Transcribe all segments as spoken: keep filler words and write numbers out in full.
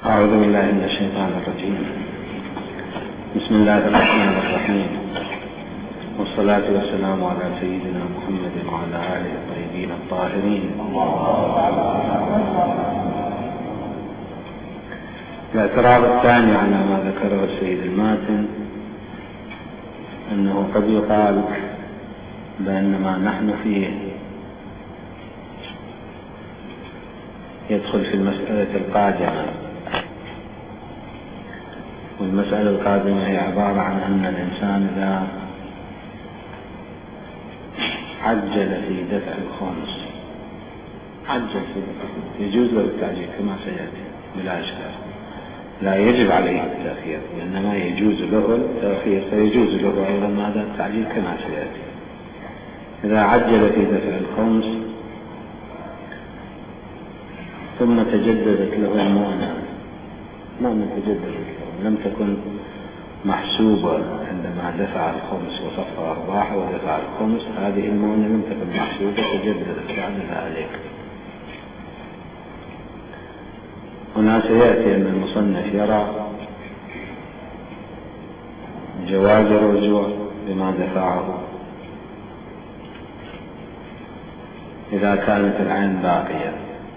أعوذ بالله من الشيطان الرجيم. بسم الله الرحمن الرحيم، والصلاة والسلام على سيدنا محمد وعلى آله الطيبين الطاهرين. الاعتراض الثاني على ما ذكره السيد الماتن أنه قد يقال بأن ما نحن فيه يدخل في المسألة القادمة، والمسألة القادمة هي عبارة عن أن الإنسان إذا عجل في دفع الخمس عجل في دفع يجوز له التعجيل كما سيأتي بلا إشكال، لا يجب عليه التأخير وإنما يجوز له التأخير، فيجوز له أيضا ماذا التعجيل كما سيأتي. إذا عجل في دفع الخمس ثم تجددت له المؤنة، ما تجددت له، لم تكن محسوبة عندما دفع الخمس وصف أرباحه ودفع الخمس، هذه المؤنة لم تكن محسوبة، تجددت بعد ذلك. هنا سيأتي أن المصنف يرى جواز الرجوع بما دفعه إذا كانت العين باقية،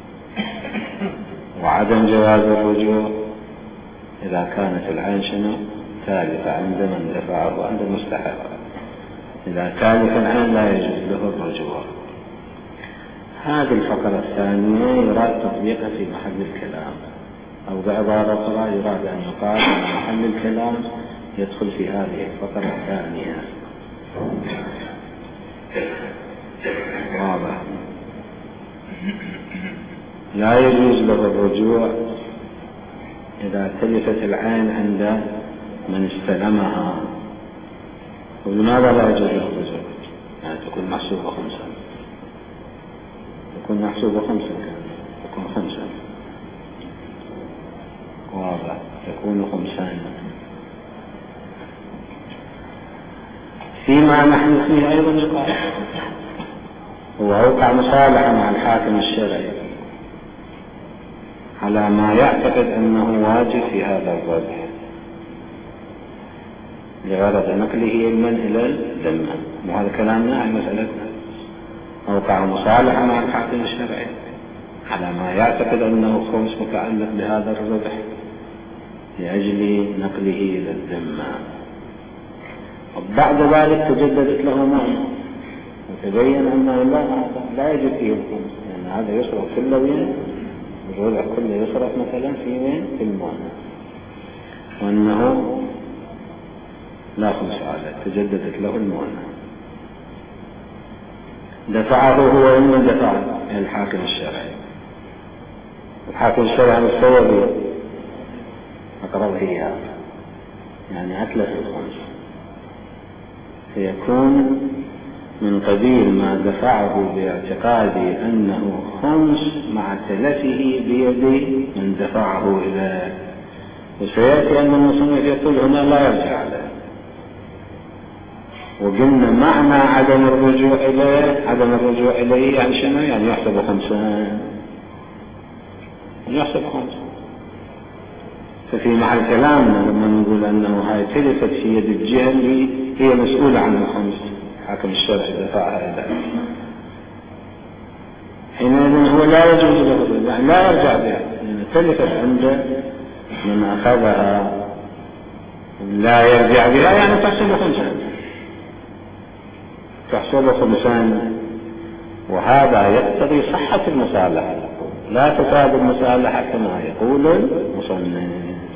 وعدم جواز الرجوع إذا كانت العين شنو تالفة عند من دفعه وعند المستحق. إذا تالف العين لا يجوز له الرجوع. هذه الفقرة الثانية يراد تطبيقها في محل الكلام، أو بعبارة أخرى يراد أن يقال أن محل الكلام يدخل في هذه الفقرة الثانية. واضح؟ لا يجوز له الرجوع إذا تلفت العين عند من استلمها. ولماذا لا يجوز له الرجوع؟ يعني تكون محسوبة خمسة، تكون محسوبة خمسة تكون خمسة، واضح، تكون خمسان. فيما نحن فيه أيضا يقال هو أوقع مصالحة مع الحاكم الشرعي على ما يعتقد أنه واجب في هذا الربح لغرض نقله من إلى الذمة، وهذا كلامنا عن مسألتنا. أوقع مصالحة مع الحاكم الشرعي على ما يعتقد أنه خمس متعلق بهذا الربح لأجل نقله إلى الذمة، وبعد ذلك تجددت له معنى وتبين أنه لا, لا يجب فيه الخمس، لأن يعني هذا يصرف كله وين الربع كله يصرف مثلا في وين في المعنى، وأنه لا خمس عليه، تجددت له المعنى. دفعه هو من دفعه الحاكم الشرعي. الحاكم الشرعي مستوى أقرب هي يعني أتلف الخمس، فيكون من قبيل ما دفعه باعتقادي أنه خمس مع تلفه بيد من دفعه إليه. وسيأتي أن المصنف يقول هنا لا يرجع عليه، وقلنا معنى عدم الرجوع إليه عدم الرجوع إليه يعني شنو؟ يعني يحسب خمسان، يحسب خمسان. ففي محل كلامنا لما نقول أنه هاي تلفت في يد الجهة اللي هي مسؤولة عن الخمس، حاكم الشرعي دفعها إليه، حينئذ هو لا يجوز له يعني لا يرجع بها، يعني تلفت عند من أخذها لا يرجع بها، يعني تحسب خمسان، تحسب خمسان. وهذا يقتضي صحة المصالحة، لا تفاد المصالحة كما يقول المصنف.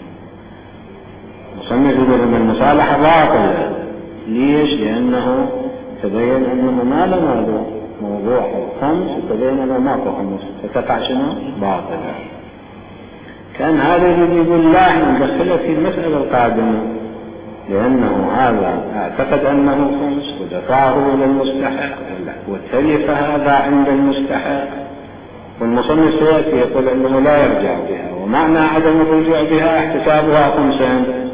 المصنف يقول أن المصالحة باطلة. ليش؟ لأنه تبين أنه ما له موضوع الخمس، وتبين أنه ماكو خمس، فتقع شنو؟ باطلة. كان هذا الذي يقول لا احنا ندخله في المسألة القادمة، لأنه هذا اعتقد أنه خمس ودفعه إلى المستحق وتلف هذا عند المستحق، والمصنف سيأتي يقول أنه لا يرجع بها، ومعنى عدم الرجوع بها احتسابها خمسان.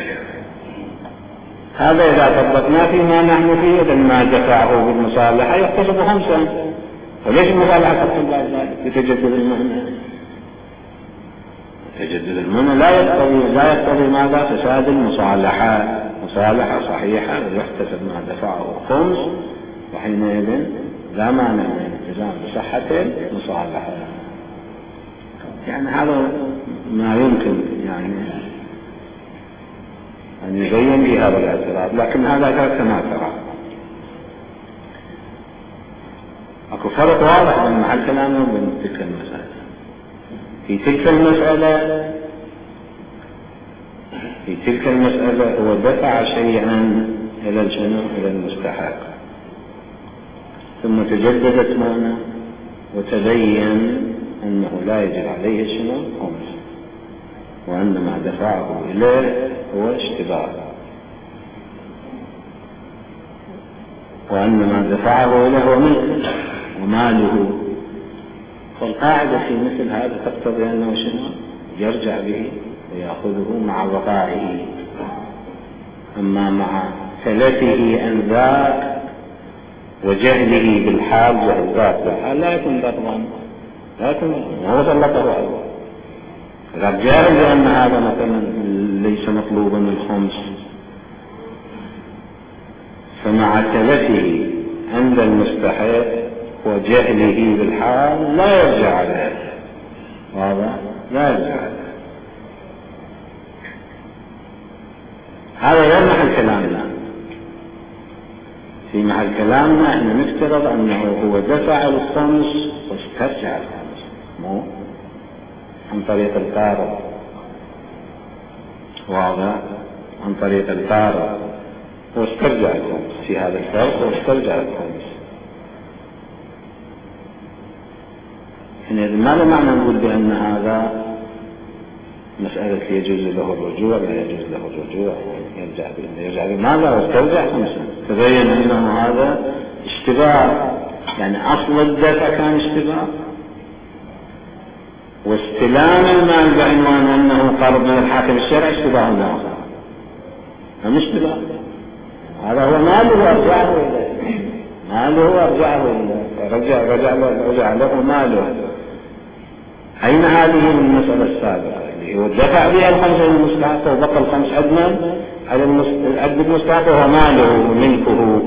هذا إذا طبقنا فيما نحن فيه، إذا ما دفعه بالمصالحة يحتسب خمسان. وليش المصالحة تقول بعد ذلك يتجدد المعنى؟ تجدد المنى لا يقتضي لا يقتضي ماذا؟ فساد المصالحة. مصالحة صحيحة ويحتسب ما دفعه خمس، وحينئذ لا مانع من الالتزام بصحة المصالحة. يعني هذا ما يمكن يعني أن يبين به هذا الاعتراض، لكن هذا كما ترى اكو فرق واضح بين محل كلامه وبين تلك المسألة. في تلك المسألة في تلك المسألة هو دفع شيئا إلى الجنة إلى المستحق، ثم تجددت معنى وتبين أنه لا يجب عليه الشنو خمس، وأن ما دفعه إليه هو اشتباه، وأن ما دفعه إليه هو ملك وماله. فالقاعدة في مثل هذا تقتضي أنه شنو يرجع به ويأخذه مع بقائه. أما مع تلفه عن ذاك وجهله بالحال، جهل ذاك بالحال لا يكون ضربا، لا يكون هو سلطه عليه. إذا جاهل بأن هذا مثلا ليس مطلوبا الخمس، فمع تلفه عند المستحق وجهله بالحال لا يرجع عليه، هذا لا يرجع عليه. هذا غير محل كلامنا. في محل كلامنا احنا نفترض انه هو دفع الخمس واسترجع الخمس، مو عن طريق القارب، واضح؟ عن طريق القارب واسترجع الخمس. في هذا الفرق واسترجع الخمس. يعني ماذا معنى نقول بأن هذا مسألة يجوز له الرجوع لا يجوز له الرجوع؟ يرجع يرجع ماذا واسترجع خمسة؟ تبين أنه هذا اشتباه، يعني أصل الدفع كان اشتباه، واستلام المال بعنوان أنه قرض من الحاكم الشرعي اشتباه آخر، هم اشتباه. هذا هو ماله وارجعه إليه، ماله وارجعه إليه، رجع رجع له رجع له ماله. أين هذه المسألة السابقة اللي هو دفع بها الخمسة المستحقة وبقى الخمس عدنا على العبد المستحق وهو ماله وملكه؟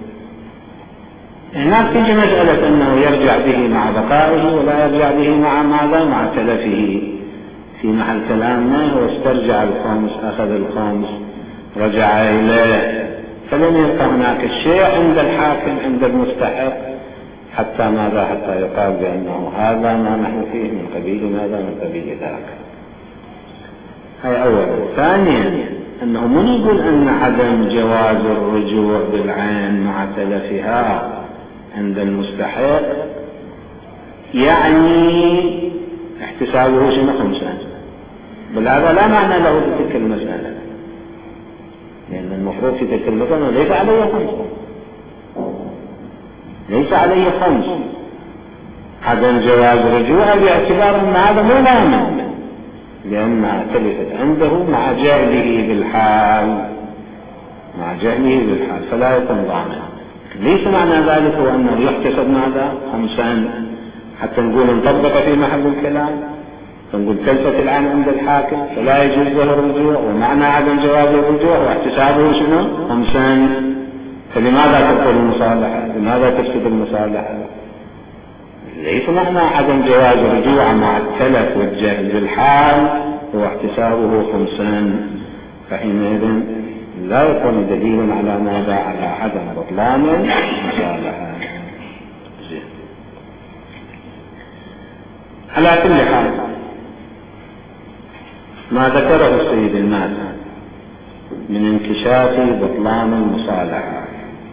هناك تيجي مسألة أنه يرجع به مع بقائه ولا يرجع به مع ماذا؟ مع تلفه. في محل كلامنا هو استرجع الخمس، أخذ الخمس، رجع إليه، فلم يبقى هناك الشيء عند الحاكم عند المستحق حتى ماذا؟ حتى يقال بأنه هذا ما نحن فيه من قبيل ماذا؟ من قبيل ذاك. هاي أولا. ثانيا أنه من يقول أن عدم جواز الرجوع بالعين مع تلفها عند المستحق يعني احتسابه شنو خمسة؟ بل هذا لا معنى له في تلك المسألة، لأن المفروض في تلك المسألة ليس عليه خمسة، ليس عليه خمس. عدم جواز رجوعه باعتبار أن هذا مو ضامن، لأنها تلفت عنده مع جهله بالحال، مع جهله بالحال فلا يكون ضامن. ليس معنى ذلك هو أنه يحتسب ماذا؟ خمسا حتى نقول انطبق في محل الكلام، فنقول تلفت العين عند الحاكم فلا يجوز له الرجوع، ومعنى عدم جواز الرجوع واحتسابه شنو؟ خمسا. فلماذا تبطل المصالحة؟ لماذا تفسد المصالحة؟ ليس معنى عدم جواز الرجوع مع التلف والجهل بالحال هو احتسابه خمسا، فحينئذ لا يكون دليلا على ماذا؟ على عدم بطلان المصالحة. على كل حال ما ذكره السيد الناس من انكشاف بطلان المصالحة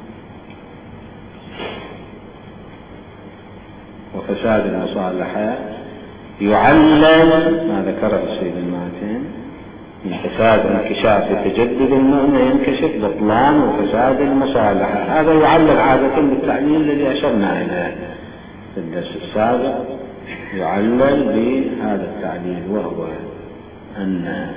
وفساد المصالحة يعلل ما ذكره السيد الماتين من فساد انكشاف تجدد المؤمن ينكشف بطلان وفساد المصالحة. هذا يعلل عادة بالتعليل الذي أشرنا إليه في الدرس السابق، يعلل بهذا التعليل، وهو أن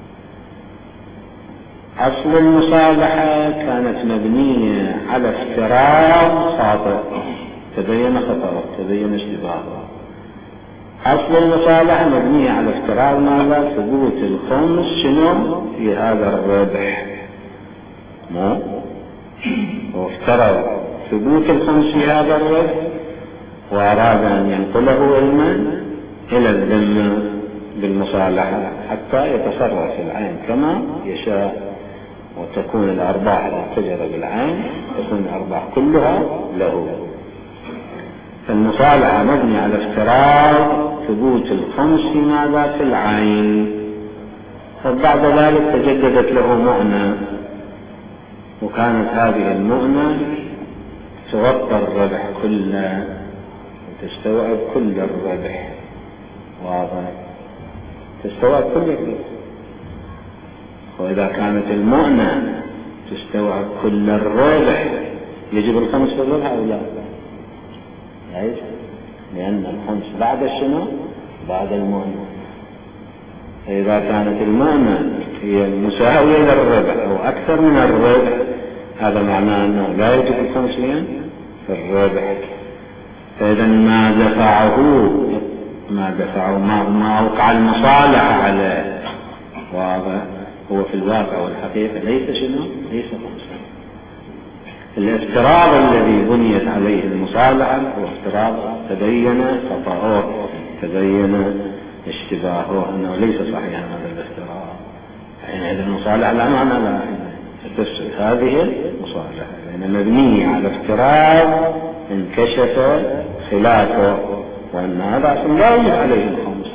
أصل المصالحة كانت مبنية على افتراض خاطئ، تبين خطأه، تبين اشتباهه. أصل المصالحة مبنية على افتراض ماذا؟ ثبوت الخمس شنو في هذا الربح، مو وافترض ثبوت الخمس في هذا الربح وأراد أن ينقله علما إلى الذمة بالمصالحة حتى يتصرف العين كما يشاء، وتكون الأرباح المتجرة بالعين تكون الأرباح كلها له. فالمصالحة مبنية على افتراض ثبوت الخمس في ماذا؟ في العين. فبعد ذلك تجددت له مؤنة، وكانت هذه المؤنة تغطى الربح كله وتستوعب كل الربح، واضح؟ تستوعب كل الربح. وإذا كانت المؤنة تستوعب كل الربح يجب الخمس في الربح أو لا؟ ليش؟ لأن الخمس بعد الشنو؟ بعد المؤنة. فإذا كانت المؤنة هي مساوية للربح أو أكثر من الربح، هذا معناه أنه لا يجب الخمس في الربح. فإذا ما دفعه ما دفعه ما, ما أوقع المصالحة عليه، واضح؟ هو في الواقع والحقيقة ليس شنو؟ ليس خمسا. الافتراض الذي بنيت عليه المصالحة هو افتراض تبين خطأه، تبين اشتباهه، أنه ليس صحيحا هذا الافتراض. حينئذ المصالحة لا معنى لها، تفسد هذه المصالحة لأن مبنية على افتراض انكشف خلافه، وأن هذا لا يجب عليه الخمس.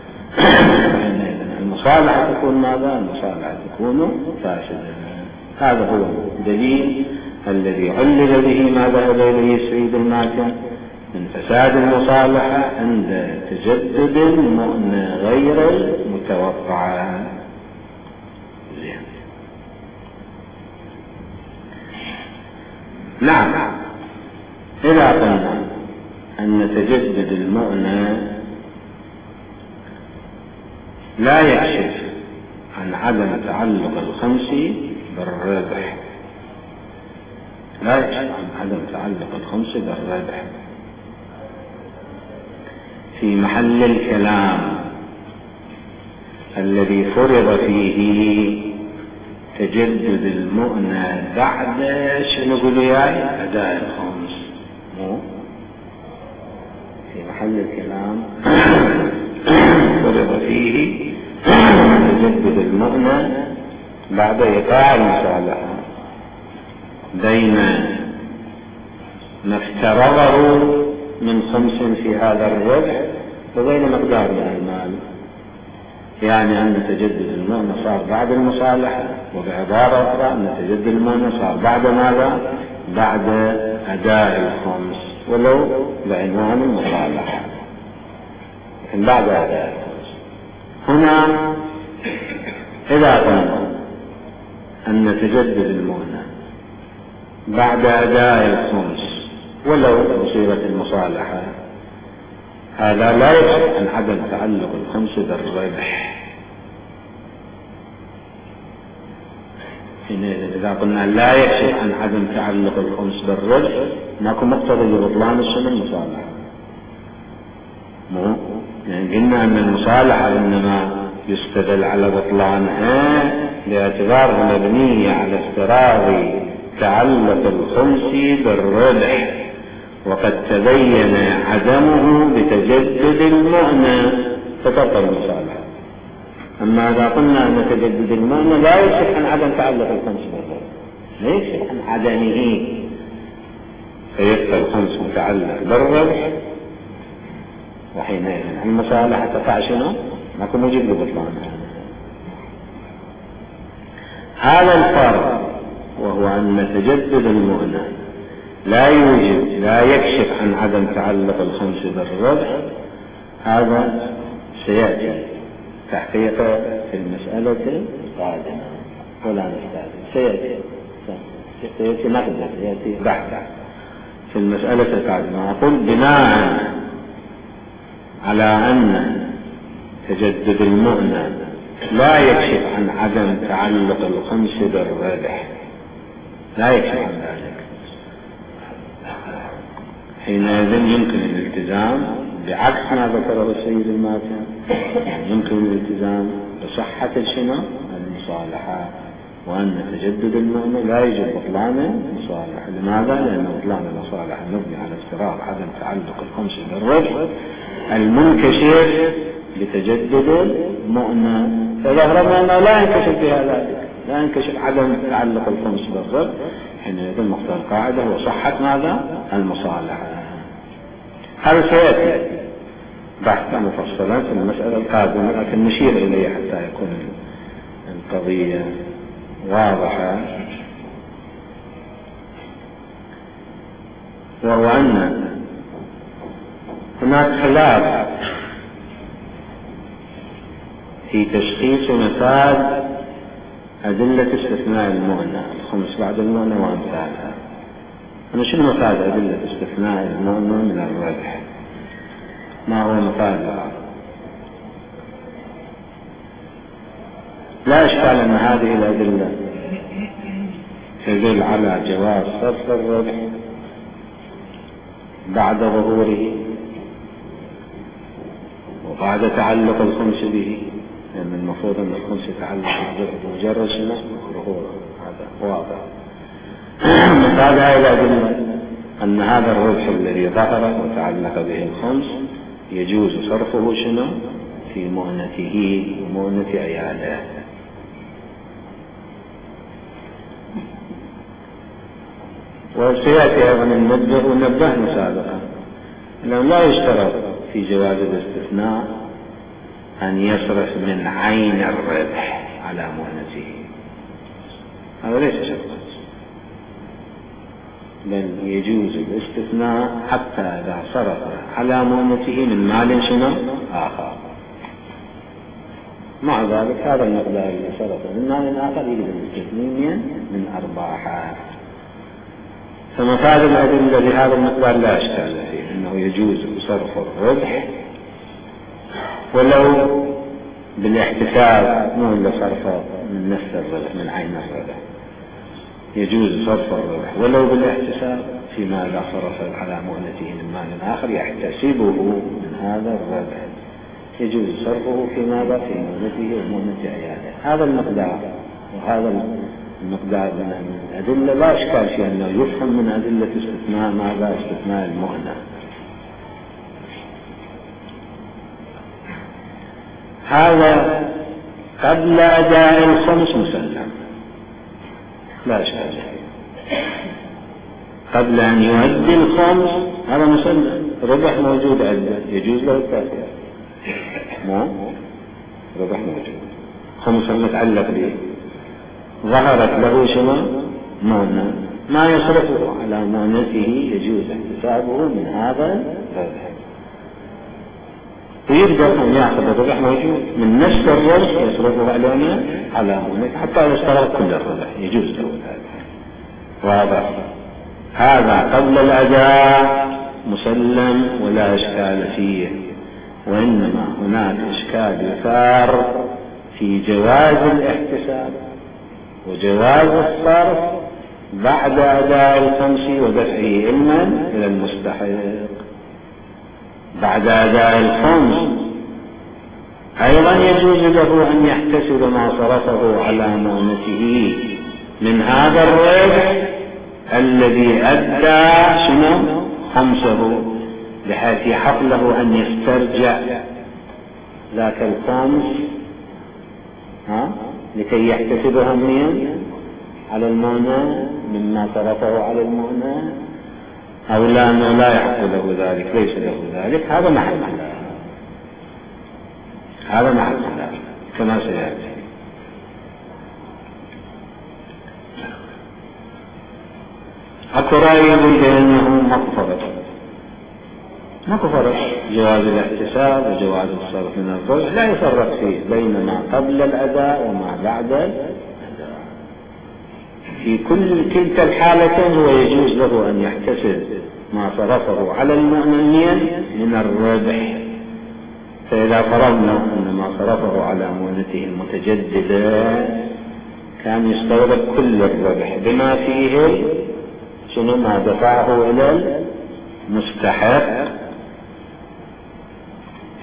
المصالحة تكون ماذا؟ المصالحة تكون فاسدة. هذا هو الدليل الذي علل به ما ذهب إليه سعيد الماتن من فساد المصالحة عند تجدد المؤنة غير المتوقعة. زين. نعم، إذا قلنا أن تجدد المؤنة لا يكشف عن عدم تعلق الخمس بالربح، لا يكشف عن عدم تعلق الخمس بالربح، في محل الكلام الذي فرض فيه تجدد المؤنة بعد شنو نقول ياي؟ أداء الخمس. مو في محل الكلام فرض فيه تجدد المؤنة بعد إيقاع المصالحة بين ما افترضه من خمس في هذا الربح وبين مقدار من المال. يعني أن تجدد المؤنة صار بعد المصالحة، وبعبارة أخرى أن تجدد المؤنة صار بعد ماذا؟ بعد أداء الخمس، ولو بعنوان المصالحة، لكن بعد أداء الخمس. هنا إذا قلنا أن تجدد المؤنة بعد أداء الخمس ولو بصيغة المصالحة، هذا لا يكشف عن عدم تعلق الخمس بالربح. إذا قلنا لا يكشف عن عدم تعلق الخمس بالربح، ماكو مقتضى لبطلان السنة المصالحة. مو يعني قلنا أن المصالحة إنما يستدل على بطلانها باعتبارها مبنية على افتراض تعلق الخمس بالربح، وقد تبين عدمه بتجدد المؤنة فتبطل المصالحة. أما إذا قلنا أن تجدد المؤنة لا يكشف عن عدم تعلق الخمس بالربح، لا يكشف عن عدمه، فيبقى الخمس متعلق بالربح، وحينئذ المصالحة تقع شنو؟ ماكو موجب لبطلانها. هذا الفرق، وهو أن تجدد المؤنة لا يوجد لا يكشف عن عدم تعلق الخمس بالربح، هذا سيأتي تحقيقه في المسألة القادمة، ولا نستعجل، سيأتي سيأتي نقدر سيأتي بحثا في المسألة القادمة. أقول بناء على أن تجدد المؤنة لا يكشف عن عدم تعلق الخمس بالربح، لا يكشف عن ذلك، حينئذ يمكن الالتزام بعكس ما ذكره السيد الماتن، يعني يمكن الالتزام بصحة شنو المصالحة، وأن تجدد المؤنة لا يجب بطلان المصالحة. لماذا؟ لأن بطلان المصالحة مبني على افتراض عدم تعلق الخمس بالربح المنكشف بتجدد المؤنة، فإذا فرضنا أنه لا ينكشف بها ذلك، لا ينكشف عدم تعلق الخمس بالربح، حينئذ مقتضى القاعدة هو صحة ماذا؟ المصالحة. هذا سيأتي بحثا مفصلا في المسألة القادمة، لكن نشير إليه حتى يكون القضية واضحة. وهو أن هناك خلاف في تشخيص مفاد أدلة استثناء المؤنة، الخمس بعد المؤنة وأمثالها. أنا شنو مفاد أدلة استثناء المؤنة من الربح؟ ما هو مفادها؟ لا إشكال أن هذه الأدلة تدل على جواز صرف الربح بعد ظهوره وبعد تعلق الخمس به، لأن يعني المفروض أن الخمس يتعلق بمجرد شنو ظهوره، هذا واضح. مفاد هذه الأدلة أن هذا الربح الذي ظهر وتعلق به الخمس يجوز صرفه شنو في مؤنته ومؤنة عياله. وسيأتي أيضا النبه ونبهنا سابقا أنه لا يشترط في جواز الاستثناء أن يصرف من عين الربح على مؤنته، هذا ليس شرطا، بل يجوز الاستثناء حتى إذا صرف على مؤنته من مال شنو آخر. مع ذلك هذا المقدار اللي صرفه من مال آخر يجب الاستثناء من أرباحه. فمفاد الأدلة لهذا المقدار لا إشكال فيه، أنه يجوز صرف الربح ولو بالاحتساب، مو إلا صرفه من نفس الربح من عين الربح، يجوز صرف الربح ولو بالاحتساب فيما لا صرف على مؤنته من مال آخر يحتسبه من هذا الربح، يجوز صرفه في ماذا؟ في مؤنته ومؤنة عياله. هذا المقدار، وهذا المقدار من الأدلة لا إشكال في أنه يفهم من أدلة استثناء ماذا؟ استثناء المؤنة. هذا قبل أداء الخمس مسلم لا إشكال فيه، قبل أن يؤدي الخمس هذا مسلم، ربح موجود عنده يجوز له التأخير، مو ربح موجود، خمس المتعلق به ظهرت له شنو مؤنة، ما يصرفه على مؤنته يجوز احتسابه من هذا الربح، ويقدر أن يأخذ الربح موجود من نفس الربح يصرفه علينا على مؤنته حتى يستغرق كل الربح، يجوز له ذلك. واضح؟ هذا قبل الأداء مسلم ولا إشكال فيه، وإنما هناك إشكال يثار في جواز الاحتساب وجواز الصرف بعد أداء الخمس ودفعه علما إلى المستحق. بعد أداء الخمس أيضا يجوز له أن يحتسب ما صرفه على مؤنته من هذا الربح الذي أدى شنو خمسه، بحيث يحق له أن يسترجع ذاك الخمس ها لكي يحتسبها منين على المؤنة مما صرفه على المؤنة، أو لا أنه لا يحق له ذلك، ليس له ذلك. هذا محل خلاف، هذا محل خلاف كما سيأتي. أكو رأي بأنه ماكو فرق، ماكو فرق جواز الاحتساب وجواز الصرف من الربح لا يفرق فيه بين ما قبل الأداء وما بعد الأداء، في كل تلك الحالتين هو يجوز له أن يحتسب ما صرفه على المؤمنين من الربح. فإذا فرضنا أن ما صرفه على مؤنته المتجددة كان يستغرق كل الربح بما فيه شنو ما دفعه إلى المستحق،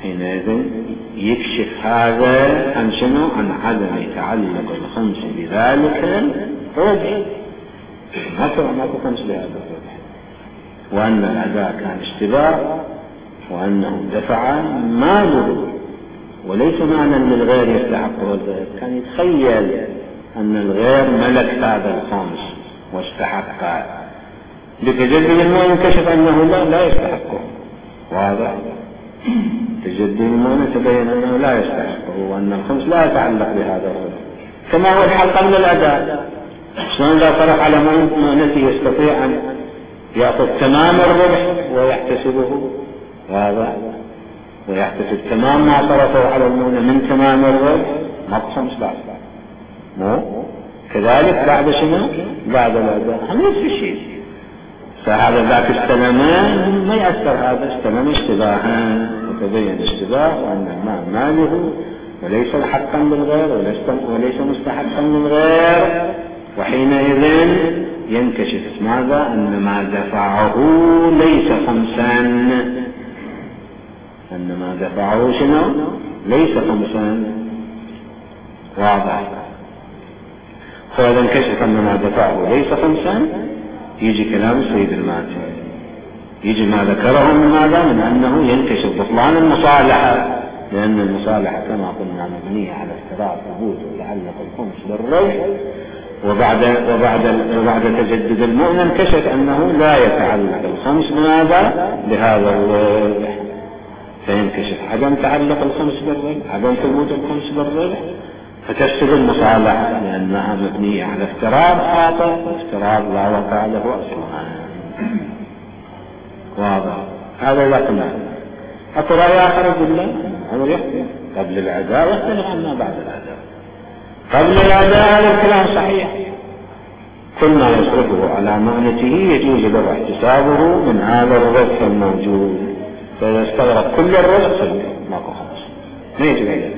حينئذ يكشف هذا عن شنو؟ عن عدم تعلق الخمس بذلك الربح، ما خمس بهذا الربح، وأن الأداء كان اشتباه، وأنه دفع ماله وليس معنى أن الغير يستحقه الغير. كان يتخيل أن الغير ملك هذا الخمس واستحقه، بتجدد المؤمن كشف أنه لا لا يستحقه. واضح؟ تجدد المؤمن تبين أنه لا يستحقه، وأن الخمس لا يتعلق بهذا الربح، كما هو الحال قبل الأداء. شلون إذا صرف على مؤنته يستطيع أن يأخذ تمام الربح ويحتسبه، واضح، ويحتسب تمام ما صرفه على المؤنة من تمام الربح، ما بخمس بعد مو كذلك بعد شنو؟ بعد الأداء هم نفس الشيء. فهذا ذاك السلمان ما يأثر، هذا استلم اشتباها وتبين اشتباه، وأن المال ماله وليس حقا للغير وليس مستحقا للغير. وحينئذ ينكشف ماذا؟ أن ما دفعه ليس خمسا، أن ما دفعه شنو؟ ليس خمسا. واضح؟ فإذا انكشف أن ما دفعه ليس خمسا، يجي كلام السيد الماتي، يجي ما ذكره من ماذا؟ من أنه ينكشف بطلان المصالحة، لأن المصالحة كما قلنا مبنية على افتراض ثبوت وتعلق الخمس بالربح، وبعد وبعد وبعد تجدد المؤنة انكشف أنه لا يتعلق الخمس بماذا؟ بهذا الربح، فينكشف عدم تعلق الخمس بالربح، عدم ثبوت الخمس بالربح، فتفسد المصالحة لأنها مبنية على افتراض خاطئ، افتراض لا وقع له أصلا. واضح؟ هذا لا قلنا. أكو رأي آخر بالله أمر يحكي قبل الأداء يختلف عما بعد الأداء. قبل الأداء هذا الكلام صحيح، كل ما يصرفه على مؤنته يجوز له احتسابه من هذا الربح الموجود، فإذا استغرق كل الربح ماكو خمس، ما يجب عليه.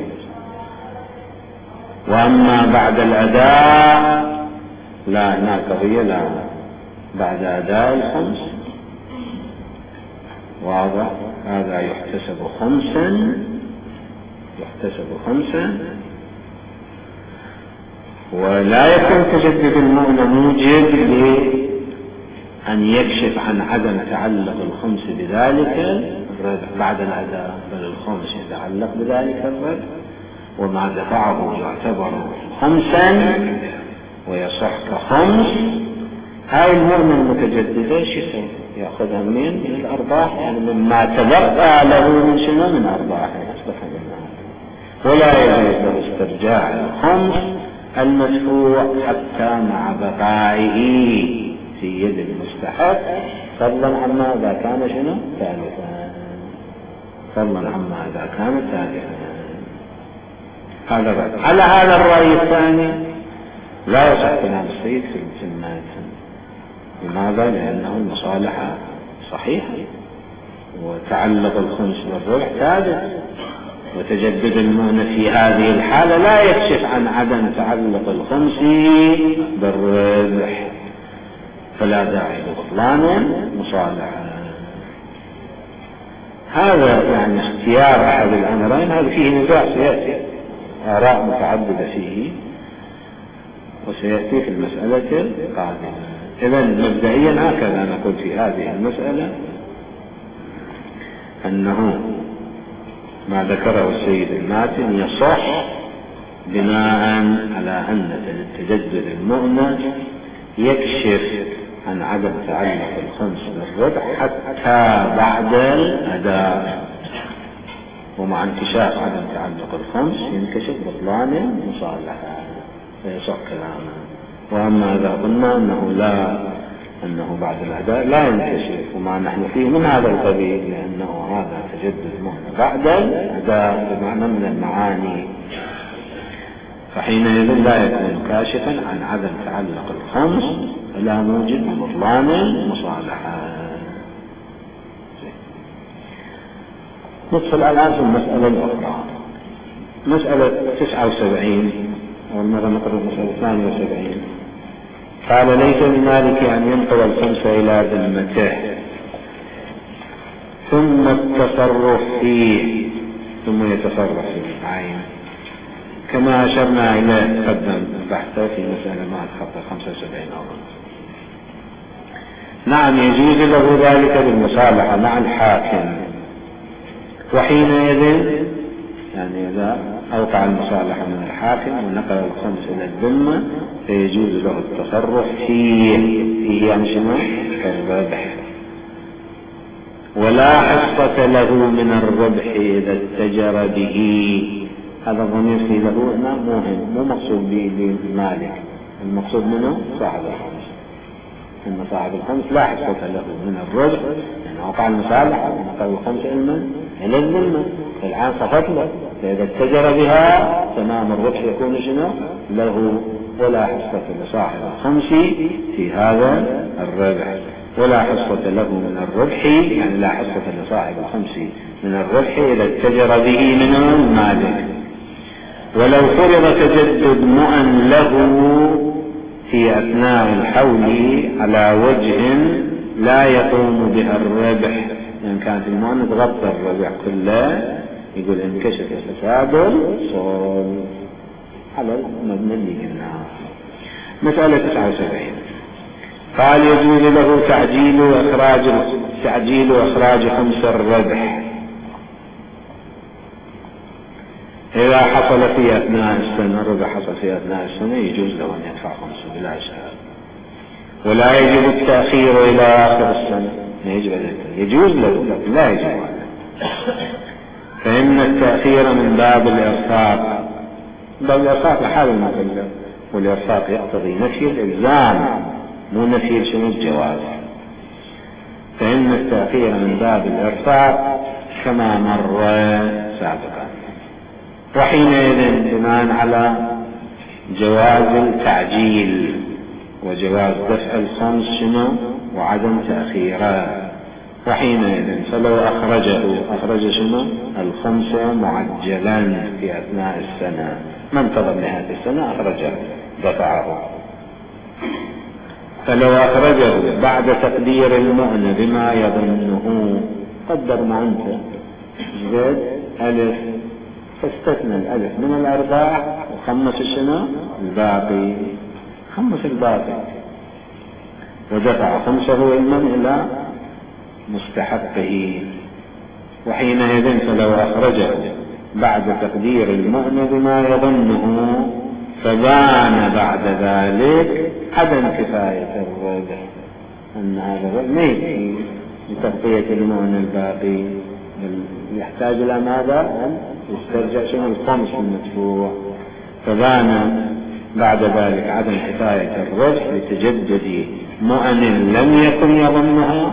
وأما بعد الأداء لا، هناك قضية لا، بعد أداء الخمس واضح، هذا يحتسب خمسا، يحتسب خمسا، ولا يكون تجدد المؤنة موجب لأن يكشف عن عدم تعلق الخمس بذلك الربح بعد الأداء، بل الخمس يتعلق بذلك الربح، وما دفعه يعتبر خمسا ويصح كخمس. هاي المؤنة المتجددة شو يسوي؟ يأخذها من من الأرباح، يعني مما تبقى له من شنو؟ من أرباح، ولا يجوز له استرجاع الخمس المدفوع حتى مع بقائه في يد المستحق، فضلا عما إذا كان شنو؟ ثالثا، فضلا عما إذا كان ثالثا. هذا الرأي. على هذا الرأي الثاني لا يصح كلام السيد في المات. لماذا؟ لأنه المصالحة صحيحة، وتعلق الخمس بالربح ثابت، وتجدد المؤنة في هذه الحالة لا يكشف عن عدم تعلق الخمس بالربح، فلا داعي لبطلان مصالحة. هذا يعني اختيار أحد الأمرين، هذا فيه نزاع سيأتي، آراء متعددة فيه وسيأتي في المسألة القادمة. إذن مبدئيا هكذا نقول في هذه المسألة، أنه ما ذكره السيد الماتن يصح بناء على أن تجدد المؤنة يكشف عن عدم تعلق الخمس بالربح حتى بعد الأداء، ومع انكشاف عدم تعلق الخمس ينكشف بطلان المصالحة فيصح كلامه. وأما إذا قلنا أنه لا، أنه بعد الأداء لا ينكشف، وما نحن فيه من هذا القبيل، لأنه هذا تجدد مؤنة بعد الأداء بمعنى من المعاني، فحينئذ لا يكون كاشفا عن عدم تعلق الخمس فلا موجب بطلان المصالحة. ندخل الآن في المسألة الأخرى، مسألة تسعة وسبعين، والمرة نقرأ مسألة ثمانية وسبعين. قال ليس لمالك أن ينقل الخمس إلى ذمته ثم التصرف فيه ثم يتصرف في العين، كما أشرنا إليه قدم البحث في مسألة ما أتخطى خمسة وسبعين أولا. نعم يجوز له ذلك بالمصالحة مع الحاكم، وحينئذ يعني إذا أوقع المصالحة من الحاكم ونقل الخمس إلى الذمة فيجوز له التصرف فيه فيه يعني شنو؟ الربح، ولا حصة له من الربح إذا اتجر به. هذا الضمير في له هنا مهم، مو مقصود به للمالك، المقصود منه صاحب الخمس، إن صاحب الخمس لا حصة له من الربح، يعني وقع المصالحة ونقل الخمس إلى الذمة الآن صفت له، فإذا اتجر بها تمام الربح يكون شنو له، ولا حصة لصاحب الخمس في هذا الربح، ولا حصة له من الربح يعني لا حصة لصاحب الخمس من الربح إذا اتجر به من المالك. ولو فرض تجدد مؤن له في أثناء الحول على وجه لا يقوم بها الربح، يعني كانت المؤن تغطى الربح كله، يقول انكشف فساد الصول على المبنى اللي قلناه. مسألة تسعة وسبعين قال يجوز له تعجيل وإخراج تعجيل وإخراج خمس الربح إذا حصل في أثناء السنة، الربح حصل في أثناء السنة يجوز له أن يدفع خمسة بلا إشكال، ولا يجب التأخير إلى آخر السنة، يجب يجوز له لكن لا يجب عليه، فإن التأخير من باب الإرفاق، باب الإرفاق لحال المكلف، والإرفاق يقتضي نفي الإلزام مو نفي شنو الجواز، فإن التأخير من باب الإرفاق كما مر سابقا. وحينئذ بناء على جواز التعجيل وجواز دفع الخمس شنو وعدم تأخيره، وحينئذ فلو أخرجه أخرج شنو الخمس معجلا في أثناء السنة، ما انتظر نهاية السنة أخرجه دفعه، فلو أخرجه بعد تقدير المؤن بما يظنه، قدر ما أنت زد ألف فاستثنى الألف من الأرباح وخمس الشنو الباقي، خمس الباقي ودفع خمسه علما إلى مستحقه، وحينئذ فلو أخرجه بعد تقدير المؤن بما يظنه فبان بعد ذلك عدم كفاية الربح، أن هذا الربح ليس لتغطية المؤن الباقي، يحتاج إلى ماذا؟ أن يسترجع شنو الخمس المدفوع، فبان بعد ذلك عدم كفاية الربح لتجدد مؤن لم يكن يظنها،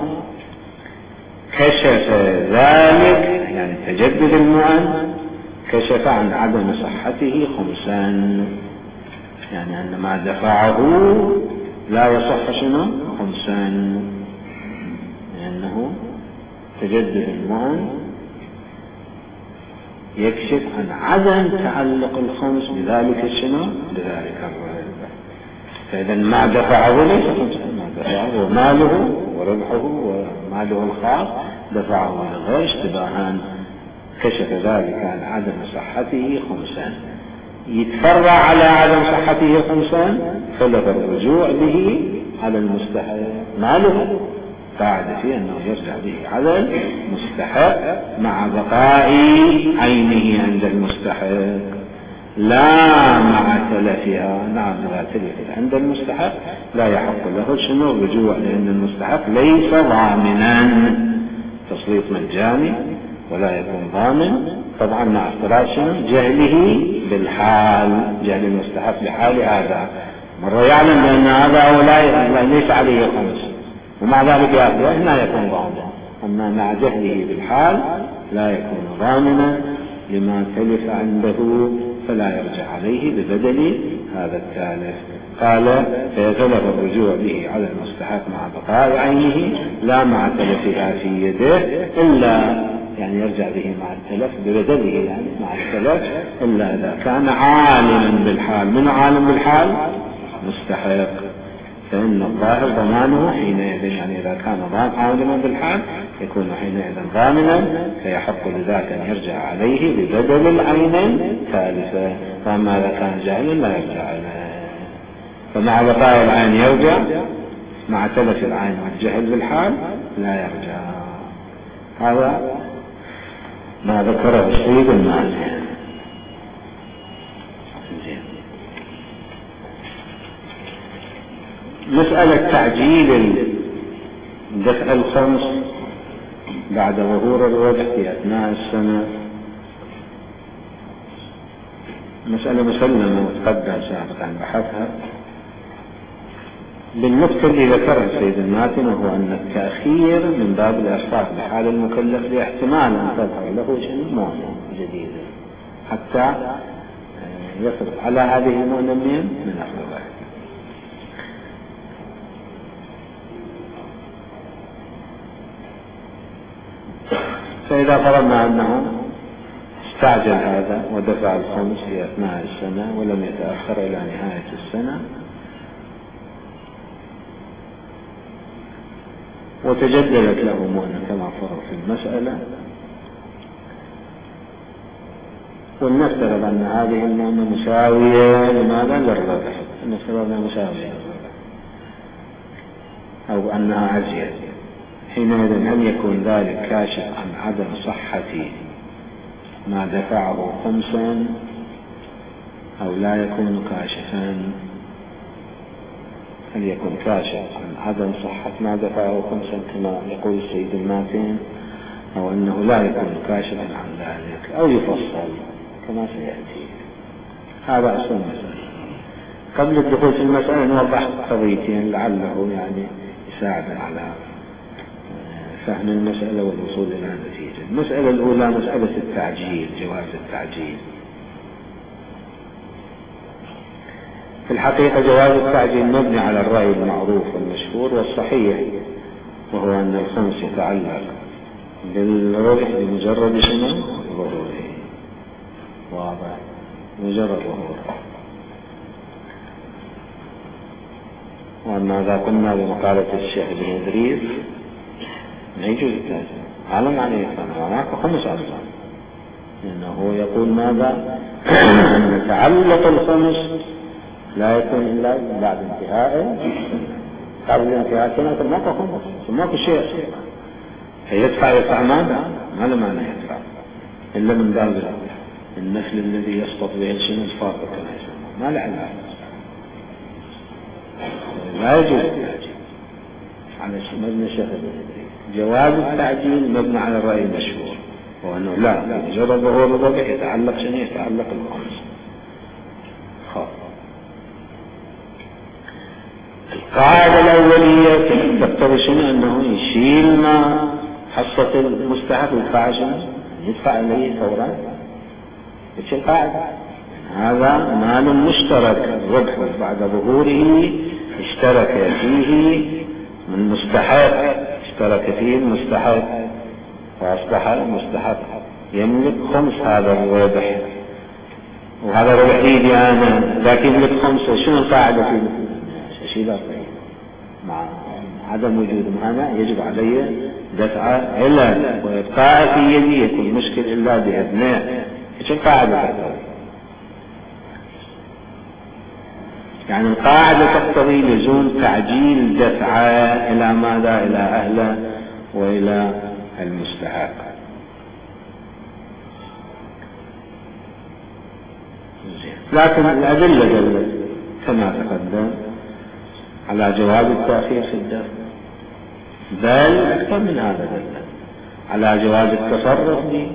كشف ذلك يعني تجدد المؤن كشف عن عدم صحته خمسان، يعني أن ما دفعه لا يصح شنو خمسان، لأنه تجدد المؤن يكشف عن عدم تعلق الخمس بذلك شنو بذلك الربح، فإذا ما دفعه ليس خمسان، ما دفعه ماله وربحه وماله الخاص دفعه لغير اشتباهان، كشف ذلك عن عدم صحته خمسان، يتفرع على عدم صحته خمسان فله الرجوع به على المستحق ماله، بعد فيه أنه يرجع به على المستحق مع بقاء عينه عند المستحق لا مع تلفها. نعم لا تلف عند المستحق لا يحق له شنو الرجوع، لأن المستحق ليس ضامنا تسليط مجاني ولا يكون ضامن، طبعا مع افتراض شنو جهله بالحال، جهل المستحق بحال هذا، مرة يعلم بأن هذا هو لا ليس عليه خمس ومع ذلك يأخذ هنا يكون ضامنا، أما مع جهله بالحال لا يكون ضامنا لما تلف عنده فلا يرجع عليه ببدل هذا التالف. قال فيتلف الرجوع به على المستحق مع بقاء عينه لا مع تلفها في يده، إلا يعني يرجع به مع التلف ببدله يعني مع التلف إلا إذا كان عالما بالحال. من عالم بالحال؟ مستحق. فإن الظاهر ضمانه حينئذ، يعني إذا كان عالما بالحال يكون حينئذ ضامنا، فيحق لذاك أن يرجع عليه ببدل العين الثالثة. وأما إذا كان جاهلا لا يرجع عليه، فمع بقاء العين يرجع، مع تلف العين والجهل بالحال لا يرجع. هذا ما ذكره السيد المالكي. مسألة تعجيل دفع الخمس بعد ظهور الربح في أثناء السنة مسألة مسلمة وتقدم سابقا بحثها. بالنقطة اللي ذكرها السيد الماتن وهو أن التأخير من باب الإرفاق بحال المكلف لاحتمال أن تظهر له شيء مؤنة جديدة حتى يصرف على هذه المؤنة من أخرى. فإذا فرضنا أنه استعجل هذا ودفع الخمس في أثناء السنة ولم يتأخر إلى نهاية السنة، وتجددت له مؤنة كما فرض في المسألة، ولنفترض أن هذه المؤنة مساوية لماذا؟ للربح، نفترض أنها مساوية للربح أو أنها أزيد، حينئذ هل يكون ذلك كاشف عن عدم صحة ما دفعه خمسا أو لا يكون كاشفا؟ هل يكون كاشف عن عدم صحة ما دفعه خمسا كما يقول السيد الماتن، أو أنه لا يكون كاشفا عن ذلك، أو يفصل كما سيأتي؟ هذا أصل المسألة. قبل الدخول في المسألة نوضح قضيتين لعله يعني يساعد على فهم المسألة والوصول إلى النتيجة. المسألة الأولى مسألة التعجيل، جواز التعجيل. في الحقيقة جواز التعجيل مبني على الرأي المعروف والمشهور والصحيح، وهو أن الخمس يتعلق بالربح بمجرد شنو؟ ظهوره. واضح؟ مجرد ظهوره. وأن إذا قلنا بمقالة الشيخ بن إدريس لا يجوز التعجيل، علم عليه كان هناك خمس أصلا، لأنه يقول ماذا؟ أن تعلق الخمس لا يكون إلا بعد انتهاء، قبل انتهاء سنة ماكو خمس، ماكو شيء فيدفع يدفع ماذا؟ ما له معنى يدفع إلا من باب النفل الذي يسقط به الشيء الفاقد كما يسمى، ما له علاقة. لا يجوز التعجيل على مبنى الشيخ بن إدريس. جواز التعجيل مبنى على الرأي المشهور، وأنه لا مجرد ظهور الربح يتعلق شنو؟ يتعلق الخمس. خاص القاعدة الأولية تقتضي شنو؟ أنه يشيل ما حصة المستحق يدفع شنو؟ يدفع إليه فورا. إيش القاعدة؟ هذا مال مشترك، الربح بعد ظهوره اشترك فيه من مستحق، اشترك فيه المستحق فأصبح المستحق يملك خمس هذا الربح، وهذا ربح لي أنا لكن يملك خمسة. شنو القاعدة فيه؟ شيء لا طيب. مع عدم وجود مانع يجب علي دفع إلا وإبقاء في يدي يكون مشكل إلا بأبناء. إيش القاعدة تقتضي؟ يعني القاعدة تقتضي لزوم تعجيل دفع إلى ماذا؟ إلى أهله وإلى المستحق. لكن الأدلة دلت كما تقدم على جواز التأخير في الدفع، بل أكثر من هذا دلت على جواز التصرف به،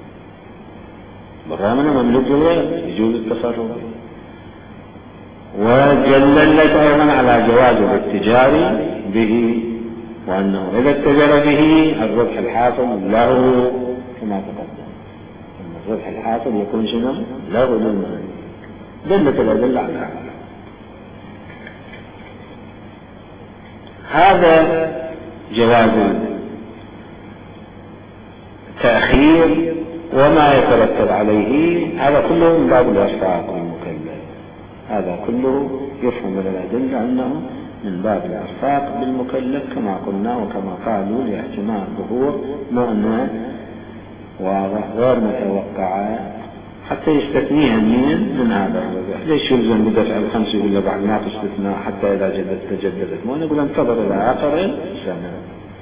بالرغم أنه مملوك للغير يجوز التصرف به، وجللت أيضا على جواز الاتجار به، وأنه إذا اتجر به الربح الحاصل له كما تقدم، أن الربح الحاصل يكون شنو؟ له للمال. دلت الأدلة على هذا. هذا جواز التأخير وما يترتب عليه، هذا كله من باب الإرفاق والمكلف، هذا كله يفهم من الأدلة أنه من باب الإرفاق بالمكلف كما قلنا، وكما قالوا لاحتمال ظهور معنى واضح غير متوقعة حتى يستثنيها النين من هذا الوضع. ليش يلزم بدفع الخمس يقول له بعد ما تستثنى حتى إذا جدت تجددت؟ ما نقول انتظر إلى آخر السنة.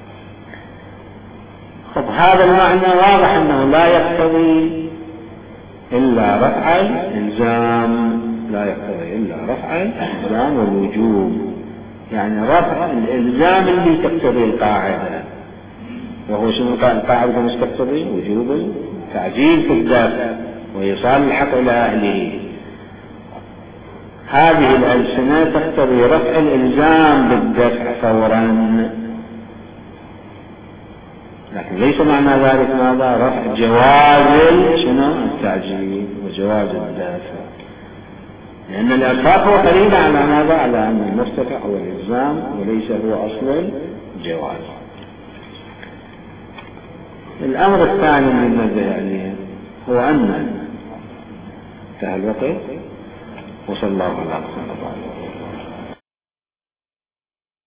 خب هذا المعنى واضح أنه لا يقتضي إلا رفع الإلزام، لا يقتضي إلا رفع الإلزام والوجوب، يعني رفع الإلزام اللي تقتضي القاعدة، وهو شنو القاعدة مش تقتضي؟ وجوب التعجيل في الدفع وإيصال الحق إلى أهله. هذه الألسنة تقتضي رفع الإلزام بالدفع فورا، لكن ليس معنى ذلك ماذا؟ رفع جواز شنو؟ التعجيل وجواز الدافع، لأن الإرفاق هو قليل على ماذا؟ على أن المرتفع هو الإلزام وليس هو أصل الجواز. الأمر الثاني من ننبه عليه هو أن انتهى الوقت، وصلى الله على محمد.